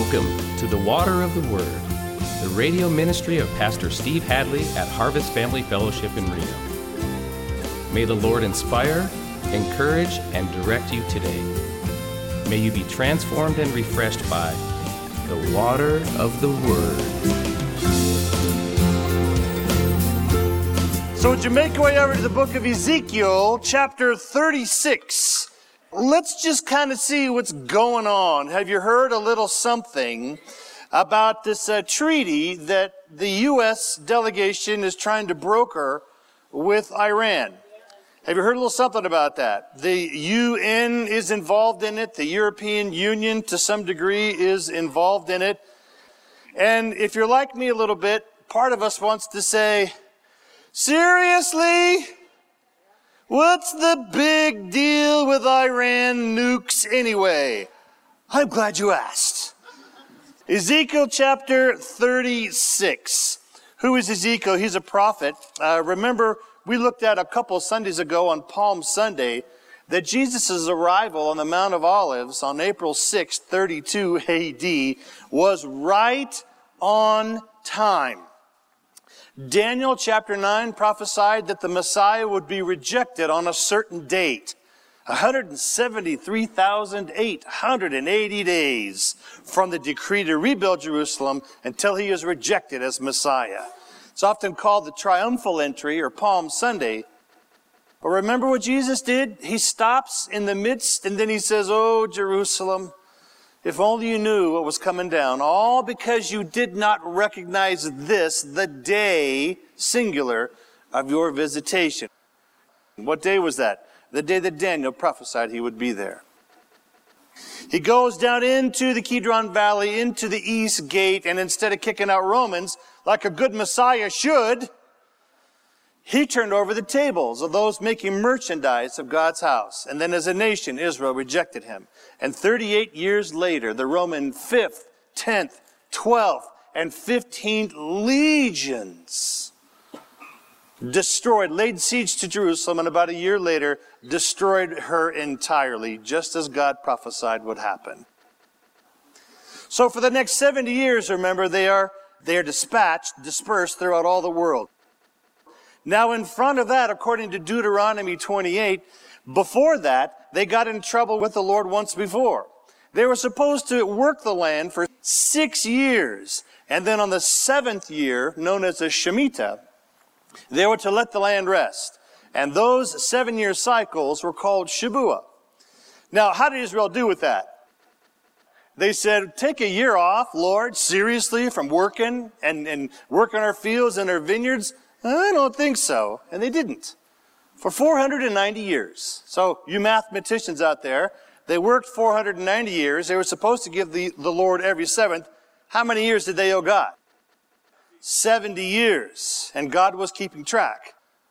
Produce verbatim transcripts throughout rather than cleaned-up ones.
Welcome to the Water of the Word, the radio ministry of Pastor Steve Hadley at Harvest Family Fellowship in Reno. May the Lord inspire, encourage, and direct you today. May you be transformed and refreshed by the water of the Word. So would you make your way over to the book of Ezekiel, chapter thirty-six. Let's just kind of see what's going on. Have you heard a little something about this uh, treaty that the U S delegation is trying to broker with Iran? Have you heard a little something about that? The U N is involved in it. The European Union, to some degree, is involved in it. And if you're like me a little bit, part of us wants to say, seriously? What's the big deal with Iran nukes anyway? I'm glad you asked. Ezekiel chapter thirty-six. Who is Ezekiel? He's a prophet. Uh, remember, we looked at a couple Sundays ago on Palm Sunday that Jesus' arrival on the Mount of Olives on April sixth, thirty-two A D was right on time. Daniel chapter nine prophesied that the Messiah would be rejected on a certain date. one hundred seventy-three thousand eight hundred eighty days from the decree to rebuild Jerusalem until he is rejected as Messiah. It's often called the triumphal entry or Palm Sunday. But remember what Jesus did? He stops in the midst and then he says, "Oh, Jerusalem, if only you knew what was coming down, all because you did not recognize this, the day, singular, of your visitation." What day was that? The day that Daniel prophesied he would be there. He goes down into the Kidron Valley, into the East Gate, and instead of kicking out Romans, like a good Messiah should, he turned over the tables of those making merchandise of God's house. And then as a nation, Israel rejected him. And thirty-eight years later, the Roman fifth, tenth, twelfth, and fifteenth legions destroyed, laid siege to Jerusalem, and about a year later, destroyed her entirely, just as God prophesied would happen. So for the next seventy years, remember, they are, they are dispatched, dispersed throughout all the world. Now in front of that, according to Deuteronomy twenty-eight, before that, they got in trouble with the Lord once before. They were supposed to work the land for six years. And then on the seventh year, known as the Shemitah, they were to let the land rest. And those seven-year cycles were called Shabuah. Now, how did Israel do with that? They said, take a year off, Lord, seriously, from working and, and working our fields and our vineyards? I don't think so. And they didn't. For four hundred ninety years. So you mathematicians out there, they worked four hundred ninety years. They were supposed to give the, the Lord every seventh. How many years did they owe God? seventy years. And God was keeping track.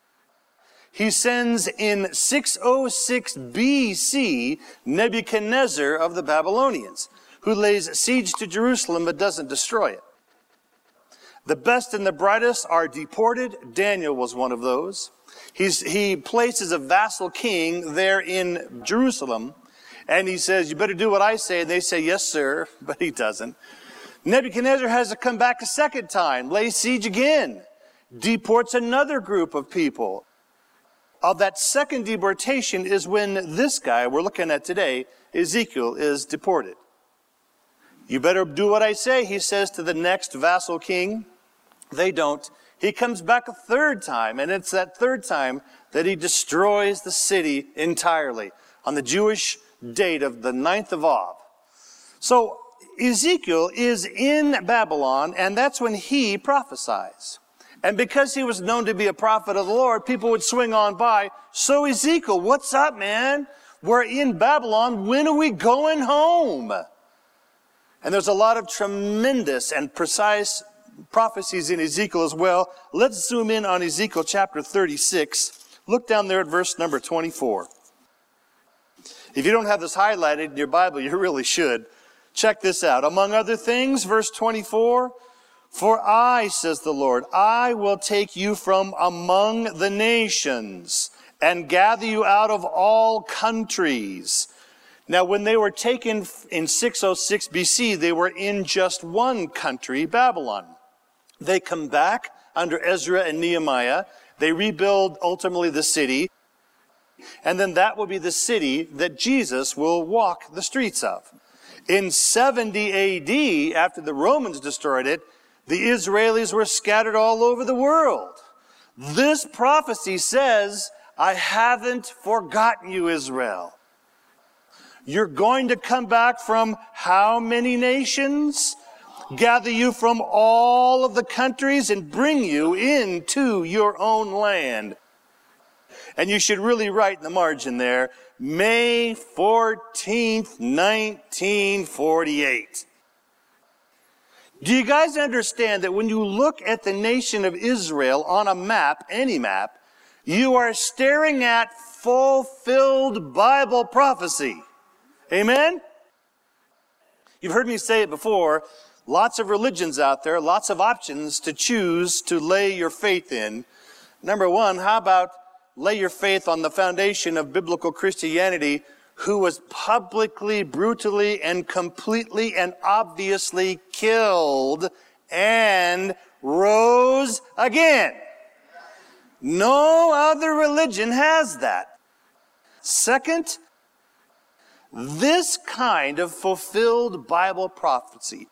He sends in six oh six B C Nebuchadnezzar of the Babylonians, who lays siege to Jerusalem but doesn't destroy it. The best and the brightest are deported. Daniel was one of those. He's, he places a vassal king there in Jerusalem, and he says, you better do what I say. And they say, yes, sir, but he doesn't. Nebuchadnezzar has to come back a second time, lay siege again, deports another group of people. Of that second deportation is when this guy we're looking at today, Ezekiel, is deported. You better do what I say, he says to the next vassal king. They don't. He comes back a third time, and it's that third time that he destroys the city entirely on the Jewish date of the ninth of Av. So Ezekiel is in Babylon, and that's when he prophesies. And because he was known to be a prophet of the Lord, people would swing on by. So Ezekiel, what's up, man? We're in Babylon. When are we going home? And there's a lot of tremendous and precise prophecies in Ezekiel as well. Let's zoom in on Ezekiel chapter thirty-six. Look down there at verse number twenty-four. If you don't have this highlighted in your Bible, you really should. Check this out. Among other things, verse twenty-four, for I, says the Lord, I will take you from among the nations and gather you out of all countries Now, when they were taken in six oh six B C, they were in just one country, Babylon. They come back under Ezra and Nehemiah. They rebuild ultimately the city. And then that will be the city that Jesus will walk the streets of. In seventy A D, after the Romans destroyed it, the Israelis were scattered all over the world. This prophecy says, I haven't forgotten you, Israel. You're going to come back from how many nations? Gather you from all of the countries and bring you into your own land. And you should really write in the margin there, May fourteenth, nineteen forty-eight. Do you guys understand that when you look at the nation of Israel on a map, any map, you are staring at fulfilled Bible prophecy? Amen? You've heard me say it before. Lots of religions out there, lots of options to choose to lay your faith in. Number one, how about lay your faith on the foundation of biblical Christianity, who was publicly, brutally, and completely and obviously killed and rose again. No other religion has that. Second, this kind of fulfilled Bible prophecy,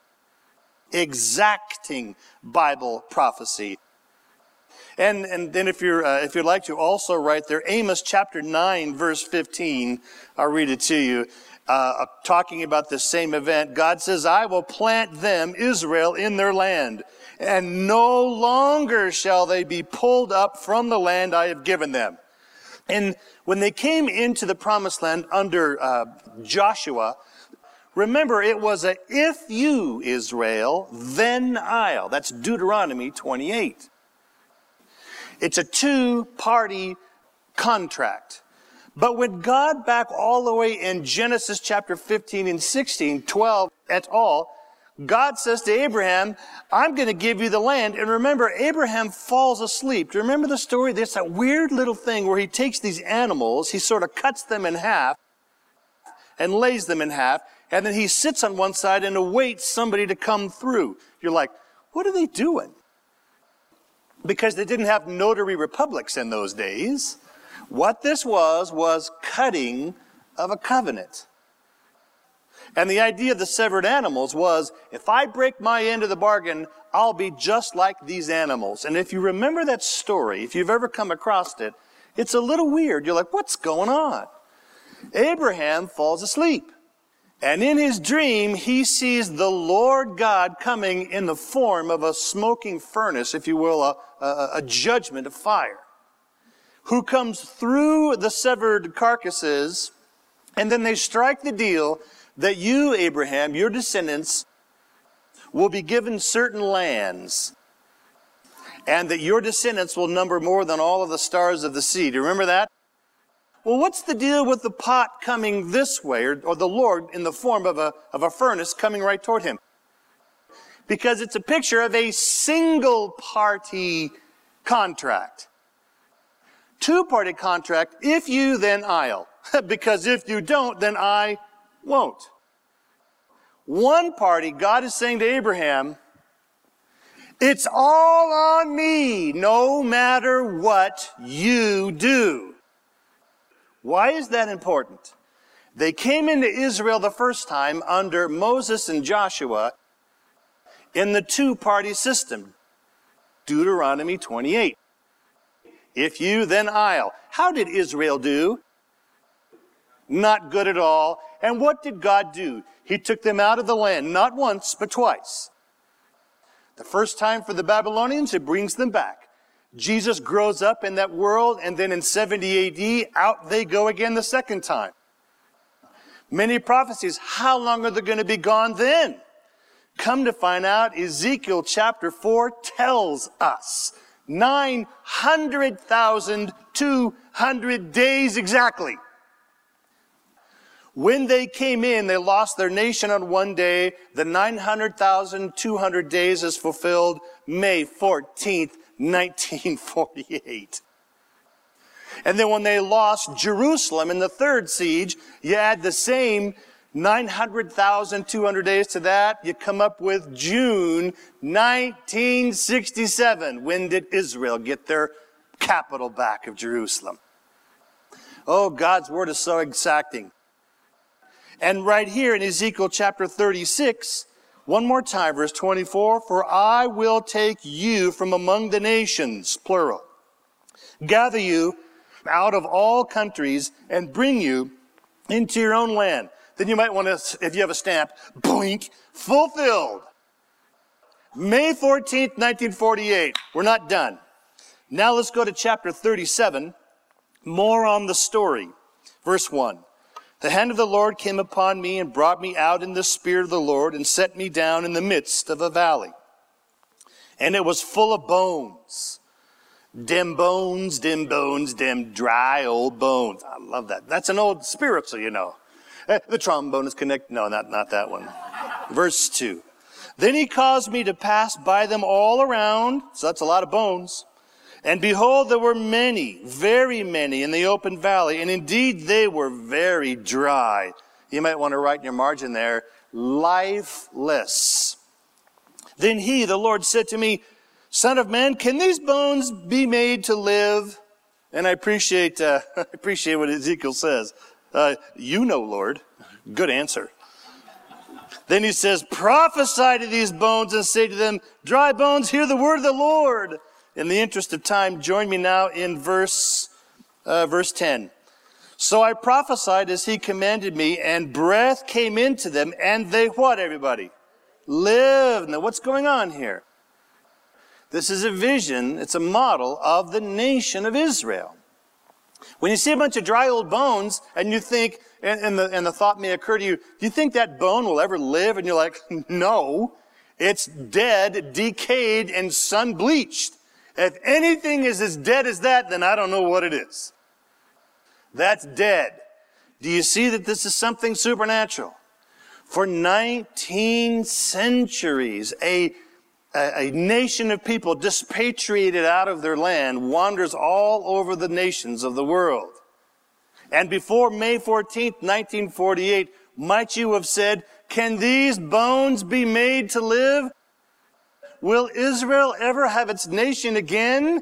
exacting Bible prophecy. And and then if you're uh, if you'd like to also write there, Amos chapter nine, verse fifteen, I'll read it to you, uh, talking about the same event. God says, I will plant them, Israel, in their land, and no longer shall they be pulled up from the land I have given them. And when they came into the promised land under uh, Joshua, remember it was a if you, Israel, then I'll. That's Deuteronomy twenty-eight. It's a two-party contract. But when God, back all the way in Genesis chapter fifteen and sixteen, twelve et al., God says to Abraham, I'm going to give you the land. And remember, Abraham falls asleep. Do you remember the story? There's that weird little thing where he takes these animals, he sort of cuts them in half and lays them in half, and then he sits on one side and awaits somebody to come through. You're like, what are they doing? Because they didn't have notary republics in those days. What this was, was cutting of a covenant. And the idea of the severed animals was, if I break my end of the bargain, I'll be just like these animals. And if you remember that story, if you've ever come across it, it's a little weird. You're like, what's going on? Abraham falls asleep. And in his dream, he sees the Lord God coming in the form of a smoking furnace, if you will, a, a, a judgment of fire, who comes through the severed carcasses, and then they strike the deal that you, Abraham, your descendants, will be given certain lands, and that your descendants will number more than all of the stars of the sea. Do you remember that? Well, what's the deal with the pot coming this way, or, or the Lord in the form of a, of a furnace coming right toward him? Because it's a picture of a single-party contract. Two-party contract, if you, then I'll. Because if you don't, then I won't. One party, God is saying to Abraham, it's all on me, no matter what you do. Why is that important? They came into Israel the first time under Moses and Joshua in the two-party system. Deuteronomy twenty-eight. If you, then I'll. How did Israel do? Not good at all. And what did God do? He took them out of the land, not once, but twice. The first time for the Babylonians, it brings them back. Jesus grows up in that world, and then in seventy A D, out they go again the second time. Many prophecies, how long are they going to be gone then? Come to find out, Ezekiel chapter four tells us nine hundred thousand two hundred days exactly. When they came in, they lost their nation on one day. The nine hundred thousand two hundred days is fulfilled May fourteenth, nineteen forty-eight. And then when they lost Jerusalem in the third siege, you add the same nine hundred thousand two hundred days to that, you come up with June nineteen sixty-seven. When did Israel get their capital back of Jerusalem? Oh, God's word is so exacting. And right here in Ezekiel chapter thirty-six, one more time, verse twenty-four, for I will take you from among the nations, plural, gather you out of all countries and bring you into your own land. Then you might want to, if you have a stamp, boink, fulfilled. May fourteenth, nineteen forty-eight. We're not done. Now let's go to chapter thirty-seven, more on the story. Verse one. The hand of the Lord came upon me and brought me out in the spirit of the Lord and set me down in the midst of a valley. And it was full of bones. Dim bones, dim bones, dim dry old bones. I love that. That's an old spiritual, you know. The trombone is connected. No, not, not that one. Verse two. Then he caused me to pass by them all around. So that's a lot of bones. And behold, there were many, very many in the open valley. And indeed, they were very dry. You might want to write in your margin there, lifeless. Then he, the Lord, said to me, Son of man, can these bones be made to live? And I appreciate, uh, I appreciate what Ezekiel says. Uh, you know, Lord. Good answer. Then he says, prophesy to these bones and say to them, dry bones, hear the word of the Lord. In the interest of time, join me now in verse, uh, verse ten. So I prophesied as he commanded me, and breath came into them, and they what, everybody? Lived. Now what's going on here? This is a vision, it's a model of the nation of Israel. When you see a bunch of dry old bones, and you think, and, and, the, and the thought may occur to you, do you think that bone will ever live? And you're like, no, it's dead, decayed, and sun-bleached. If anything is as dead as that, then I don't know what it is. That's dead. Do you see that this is something supernatural? For nineteen centuries, a, a, a nation of people dispatriated out of their land wanders all over the nations of the world. And before May fourteenth, nineteen forty-eight, might you have said, can these bones be made to live? Will Israel ever have its nation again?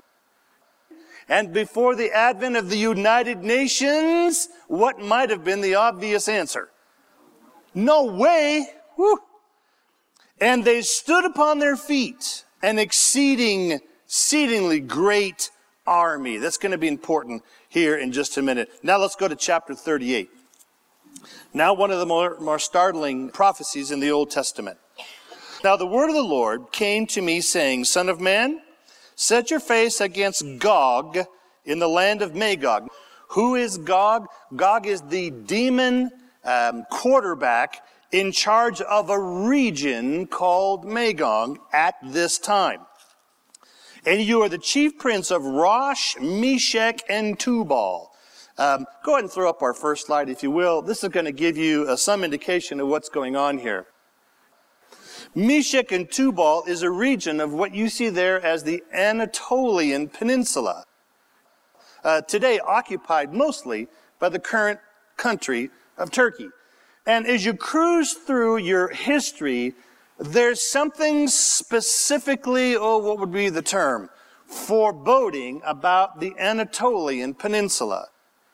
And before the advent of the United Nations, what might have been the obvious answer? No way. Woo. And they stood upon their feet, an exceeding, exceedingly great army. That's going to be important here in just a minute. Now let's go to chapter thirty-eight. Now one of the more, more startling prophecies in the Old Testament. Now the word of the Lord came to me saying, Son of man, set your face against Gog in the land of Magog. Who is Gog? Gog is the demon um, quarterback in charge of a region called Magog at this time. And you are the chief prince of Rosh, Meshech, and Tubal. Um, go ahead and throw up our first slide, if you will. This is going to give you uh, some indication of what's going on here. Meshech and Tubal is a region of what you see there as the Anatolian Peninsula, uh, today occupied mostly by the current country of Turkey. And as you cruise through your history, there's something specifically, oh, what would be the term, foreboding about the Anatolian Peninsula.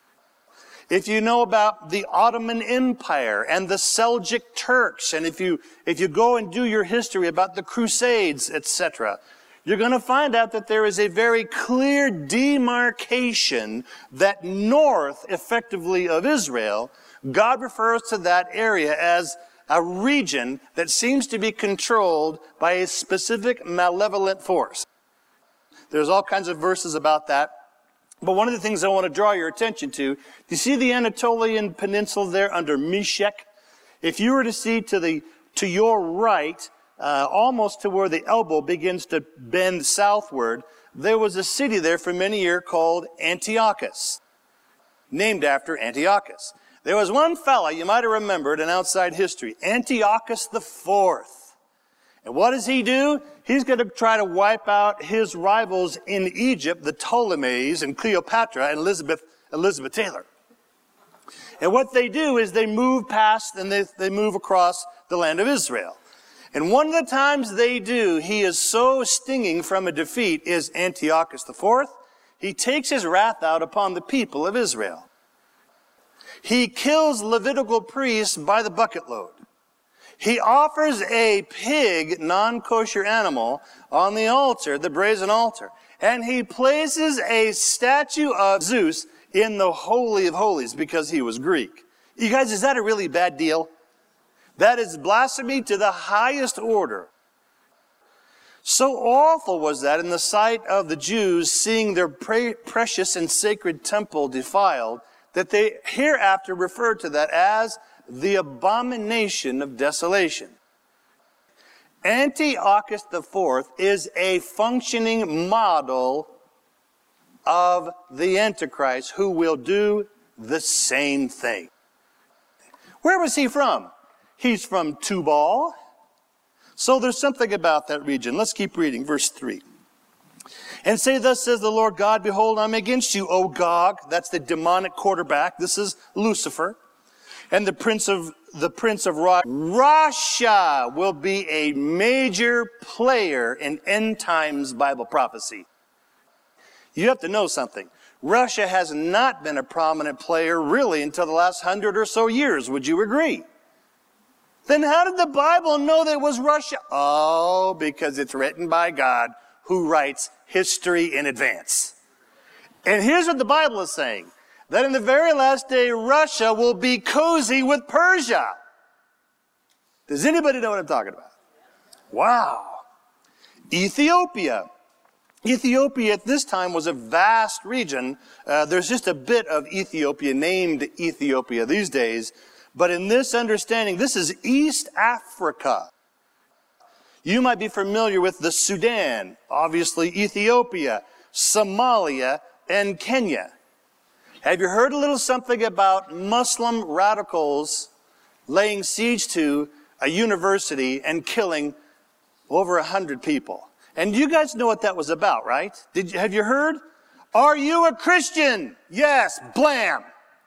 If you know about the Ottoman Empire and the Seljuk Turks, and if you if you go and do your history about the Crusades, et cetera, you're going to find out that there is a very clear demarcation that north, effectively, of Israel, God refers to that area as a region that seems to be controlled by a specific malevolent force. There's all kinds of verses about that. But one of the things I want to draw your attention to, do you see the Anatolian Peninsula there under Meshech? If you were to see to the to your right, uh, almost to where the elbow begins to bend southward, there was a city there for many years called Antiochus, named after Antiochus. There was one fella, you might have remembered in outside history, Antiochus the Fourth. And what does he do? He's going to try to wipe out his rivals in Egypt, the Ptolemies and Cleopatra and Elizabeth, Elizabeth Taylor. And what they do is they move past and they, they move across the land of Israel. And one of the times they do, he is so stinging from a defeat, is Antiochus the Fourth. He takes his wrath out upon the people of Israel. He kills Levitical priests by the bucket load. He offers a pig, non-kosher animal, on the altar, the brazen altar. And he places a statue of Zeus in the Holy of Holies because he was Greek. You guys, is that a really bad deal? That is blasphemy to the highest order. So awful was that in the sight of the Jews, seeing their pre- precious and sacred temple defiled, that they hereafter referred to that as the abomination of desolation. Antiochus the Fourth is a functioning model of the Antichrist who will do the same thing. Where was he from? He's from Tubal. So there's something about that region. Let's keep reading, verse three. And say, thus says the Lord God, behold, I'm against you, O Gog. That's the demonic quarterback. This is Lucifer. And the prince of the prince of Russia. Russia will be a major player in end times Bible prophecy. You have to know something. Russia has not been a prominent player really until the last hundred or so years. Would you agree? Then how did the Bible know that it was Russia? Oh, because it's written by God, who writes history in advance. And here's what the Bible is saying. That in the very last day, Russia will be cozy with Persia. Does anybody know what I'm talking about? Wow. Ethiopia. Ethiopia at this time was a vast region. Uh, there's just a bit of Ethiopia named Ethiopia these days. But in this understanding, this is East Africa. You might be familiar with the Sudan, obviously Ethiopia, Somalia, and Kenya. Have you heard a little something about Muslim radicals laying siege to a university and killing over a hundred people? And you guys know what that was about, right? Did you, have you heard? Are you a Christian? Yes, blam.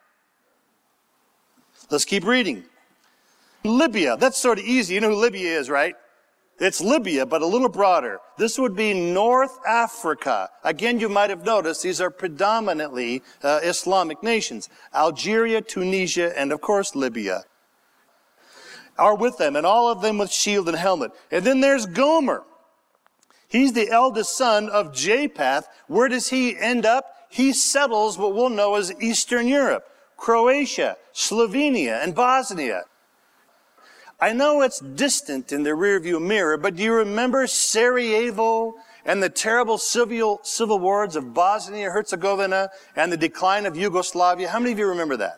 Let's keep reading. Libya, that's sort of easy. You know who Libya is, right? It's Libya, but a little broader. This would be North Africa. Again, you might have noticed these are predominantly uh, Islamic nations. Algeria, Tunisia, and of course Libya are with them, and all of them with shield and helmet. And then there's Gomer. He's the eldest son of Japheth. Where does he end up? He settles what we'll know as Eastern Europe, Croatia, Slovenia, and Bosnia. I know it's distant in the rearview mirror, but do you remember Sarajevo and the terrible civil, civil wars of Bosnia-Herzegovina and the decline of Yugoslavia? How many of you remember that?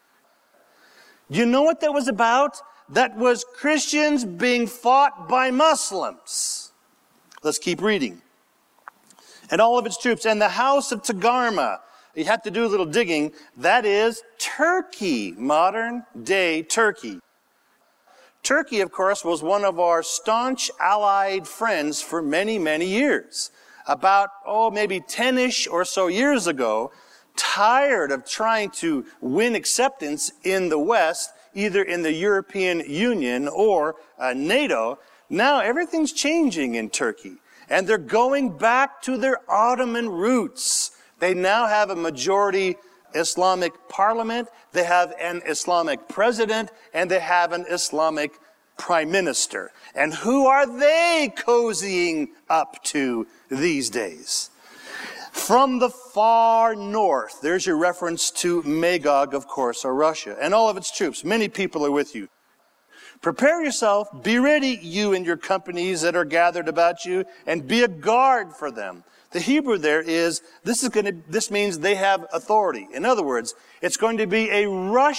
Do you know what that was about? That was Christians being fought by Muslims. Let's keep reading. And all of its troops. And the house of Togarmah. You have to do a little digging. That is Turkey, modern day Turkey. Turkey, of course, was one of our staunch allied friends for many, many years. About, oh, maybe ten-ish or so years ago, tired of trying to win acceptance in the West, either in the European Union or uh, NATO, now everything's changing in Turkey. And they're going back to their Ottoman roots. They now have a majority Islamic parliament, they have an Islamic president, and they have an Islamic prime minister. And who are they cozying up to these days? From the far north, there's your reference to Magog, of course, or Russia, and all of its troops. Many people are with you. Prepare yourself, be ready, you and your companies that are gathered about you, and be a guard for them. The Hebrew there is, this is going to, this means they have authority. In other words, it's going to be a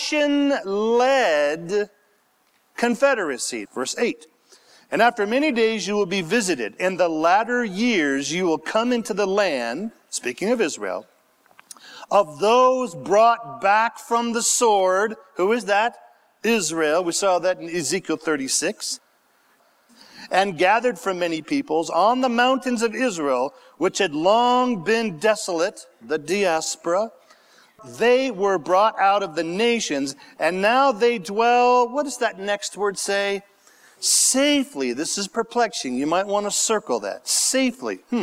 Russian-led confederacy. Verse eight. And after many days you will be visited. In the latter years you will come into the land, speaking of Israel, of those brought back from the sword. Who is that? Israel. We saw that in Ezekiel thirty-six. and gathered from many peoples on the mountains of Israel, which had long been desolate, the diaspora. They were brought out of the nations, and now they dwell, what does that next word say? Safely. This is perplexing. You might want to circle that. Safely. Hmm.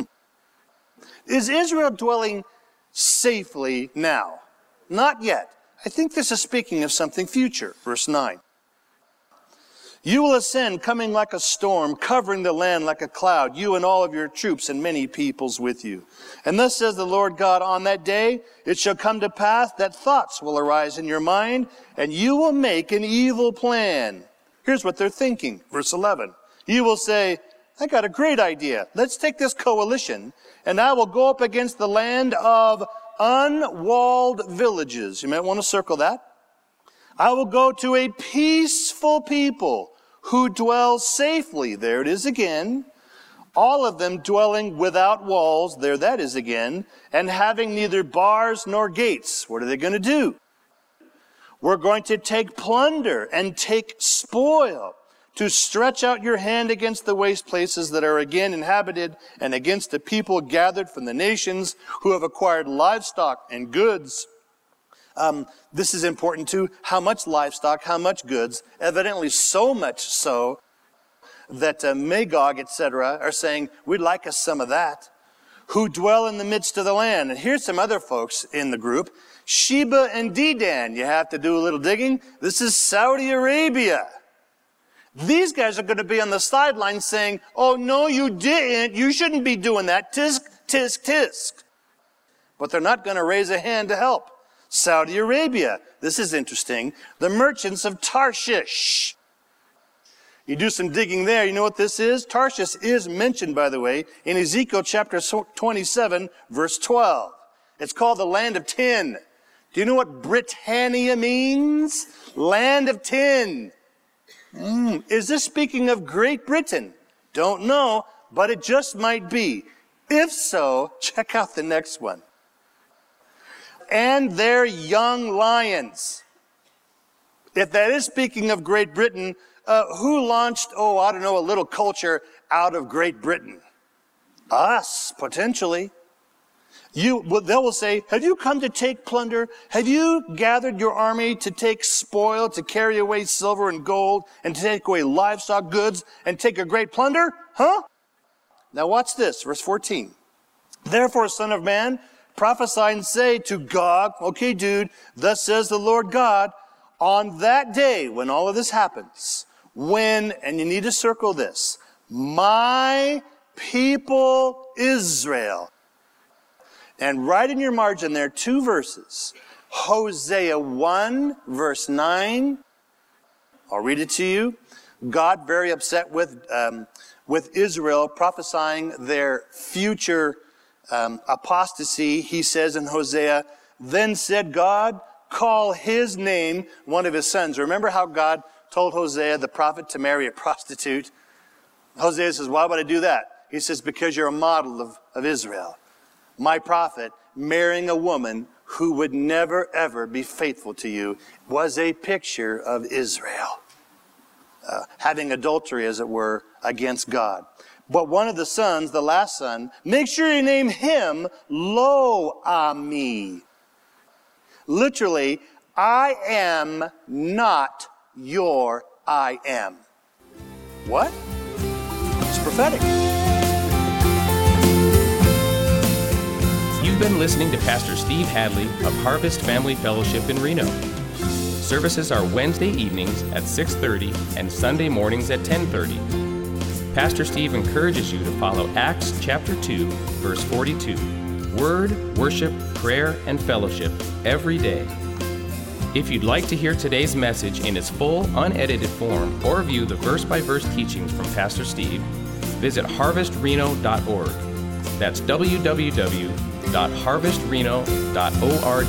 Is Israel dwelling safely now? Not yet. I think this is speaking of something future. Verse nine. You will ascend, coming like a storm, covering the land like a cloud, you and all of your troops and many peoples with you. And thus says the Lord God, on that day it shall come to pass that thoughts will arise in your mind, and you will make an evil plan. Here's what they're thinking. Verse eleven. You will say, I got a great idea. Let's take this coalition, and I will go up against the land of unwalled villages. You might want to circle that. I will go to a peaceful people who dwell safely. There it is again. All of them dwelling without walls. There that is again. And having neither bars nor gates. What are they going to do? We're going to take plunder and take spoil, to stretch out your hand against the waste places that are again inhabited, and against the people gathered from the nations who have acquired livestock and goods. Um, this is important too. How much livestock, how much goods? Evidently so much so that uh, Magog, et cetera, are saying, we'd like us some of that. Who dwell in the midst of the land. And here's some other folks in the group. Sheba and Dedan. You have to do a little digging. This is Saudi Arabia. These guys are going to be on the sidelines saying, oh, no, you didn't. You shouldn't be doing that. Tisk, tisk, tisk. But they're not going to raise a hand to help. Saudi Arabia. This is interesting. The merchants of Tarshish. You do some digging there. You know what this is? Tarshish is mentioned, by the way, in Ezekiel chapter twenty-seven, verse twelve. It's called the land of tin. Do you know what Britannia means? Land of tin. Mm. Is this speaking of Great Britain? Don't know, but it just might be. If so, check out the next one. And their young lions. If that is speaking of Great Britain, uh, who launched, oh, I don't know, a little culture out of Great Britain? Us, potentially. You, they will say, have you come to take plunder? Have you gathered your army to take spoil, to carry away silver and gold, and to take away livestock goods, and take a great plunder? Huh? Now watch this, verse fourteen. Therefore, son of man, prophesy and say to Gog, okay, dude, thus says the Lord God, on that day when all of this happens, when, and you need to circle this, my people Israel. And right in your margin there, two verses. Hosea one, verse nine. I'll read it to you. God very upset with, um, with Israel, prophesying their future Um, apostasy. He says in Hosea, then said God, call his name one of his sons. Remember how God told Hosea, the prophet, to marry a prostitute? Hosea says, why would I do that? He says, because you're a model of, of Israel. My prophet marrying a woman who would never, ever be faithful to you was a picture of Israel. Uh, having adultery, as it were, against God. But one of the sons, the last son, make sure you name him Lo-Ami. Literally, I am not your I am. What? It's prophetic. You've been listening to Pastor Steve Hadley of Harvest Family Fellowship in Reno. Services are Wednesday evenings at six thirty and Sunday mornings at ten thirty. Pastor Steve encourages you to follow Acts chapter two, verse forty-two. Word, worship, prayer, and fellowship every day. If you'd like to hear today's message in its full, unedited form or view the verse-by-verse teachings from Pastor Steve, visit harvest reno dot org. That's w w w dot harvest reno dot org.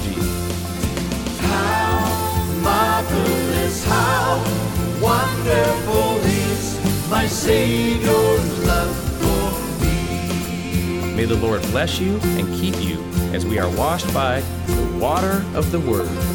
How marvelous, how wonderful is my Savior's love for me. May the Lord bless you and keep you as we are washed by the water of the Word.